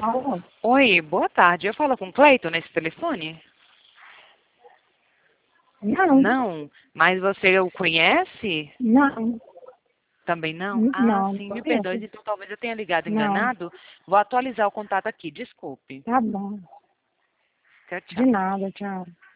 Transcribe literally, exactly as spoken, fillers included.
Alô? Oi, boa tarde. Eu falo com o Cleiton nesse telefone? Não, Não, mas você o conhece? não, Também não? não, Ah, não sim, me perdoe. conheço. Então talvez eu tenha ligado Não, enganado. Vou atualizar o contato aqui, desculpe. tá bom. Tchau, De tchau. nada, tchau.